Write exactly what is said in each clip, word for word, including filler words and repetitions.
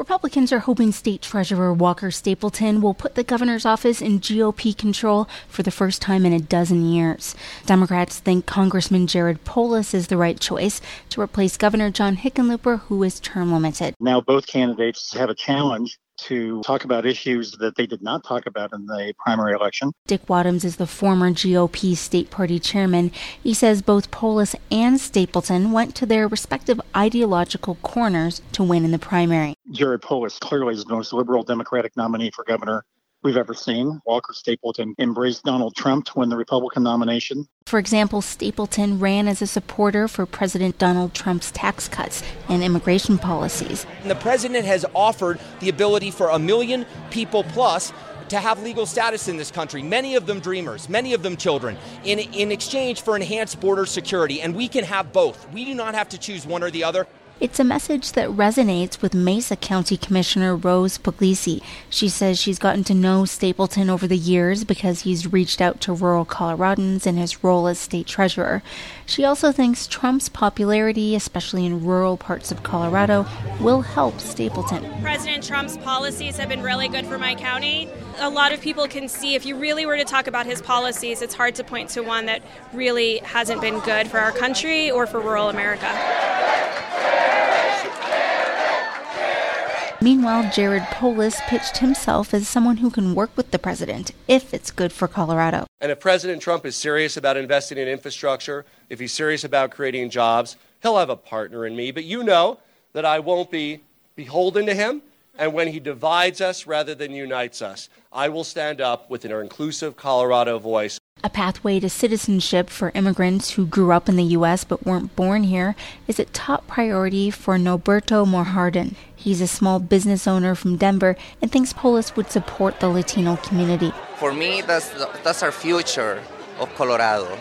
Republicans are hoping State Treasurer Walker Stapleton will put the governor's office in G O P control for the first time in a dozen years. Democrats think Congressman Jared Polis is the right choice to replace Governor John Hickenlooper, who is term limited. Now both candidates have a challenge to talk about issues that they did not talk about in the primary election. Dick Wadhams is the former G O P state party chairman. He says both Polis and Stapleton went to their respective ideological corners to win in the primary. Jared Polis clearly is the most liberal Democratic nominee for governor we've ever seen. Walker Stapleton embraced Donald Trump to win the Republican nomination. For example, Stapleton ran as a supporter for President Donald Trump's tax cuts and immigration policies. The president has offered the ability for a million people plus to have legal status in this country, many of them dreamers, many of them children, in, in exchange for enhanced border security. And we can have both. We do not have to choose one or the other. It's a message that resonates with Mesa County Commissioner Rose Puglisi. She says she's gotten to know Stapleton over the years because he's reached out to rural Coloradans in his role as state treasurer. She also thinks Trump's popularity, especially in rural parts of Colorado, will help Stapleton. President Trump's policies have been really good for my county. A lot of people can see if you really were to talk about his policies, it's hard to point to one that really hasn't been good for our country or for rural America. Meanwhile, Jared Polis pitched himself as someone who can work with the president if it's good for Colorado. And if President Trump is serious about investing in infrastructure, if he's serious about creating jobs, he'll have a partner in me. But you know that I won't be beholden to him. And when he divides us rather than unites us, I will stand up with an inclusive Colorado voice. A pathway to citizenship for immigrants who grew up in the U S but weren't born here is a top priority for Norberto Morjardin. He's a small business owner from Denver and thinks Polis would support the Latino community. For me, that's that's our future of Colorado.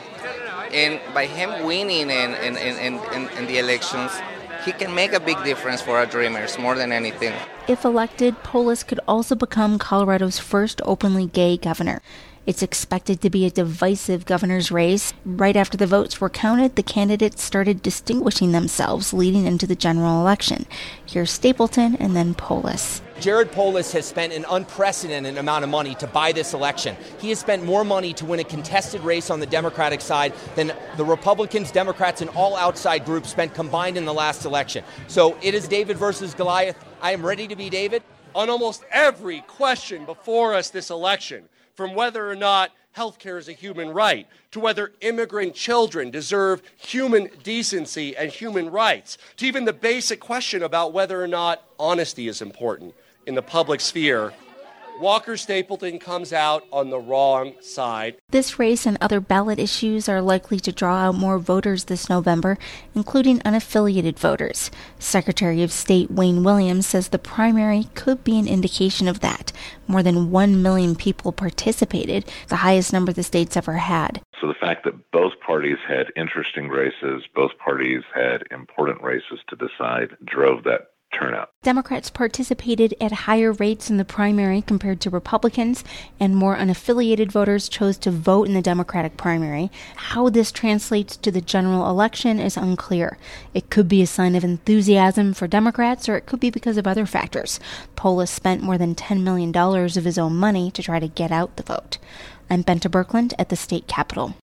And by him winning in, in, in, in, in the elections, he can make a big difference for our dreamers more than anything. If elected, Polis could also become Colorado's first openly gay governor. It's expected to be a divisive governor's race. Right after the votes were counted, the candidates started distinguishing themselves leading into the general election. Here's Stapleton and then Polis. Jared Polis has spent an unprecedented amount of money to buy this election. He has spent more money to win a contested race on the Democratic side than the Republicans, Democrats, and all outside groups spent combined in the last election. So it is David versus Goliath. I am ready to be David. On almost every question before us this election, from whether or not health care is a human right, to whether immigrant children deserve human decency and human rights, to even the basic question about whether or not honesty is important in the public sphere, Walker Stapleton comes out on the wrong side. This race and other ballot issues are likely to draw out more voters this November, including unaffiliated voters. Secretary of State Wayne Williams says the primary could be an indication of that. More than one million people participated, the highest number the state's ever had. So the fact that both parties had interesting races, both parties had important races to decide, drove that turnout. Democrats participated at higher rates in the primary compared to Republicans, and more unaffiliated voters chose to vote in the Democratic primary. How this translates to the general election is unclear. It could be a sign of enthusiasm for Democrats, or it could be because of other factors. Polis spent more than ten million dollars of his own money to try to get out the vote. I'm Benta Birkeland at the state capitol.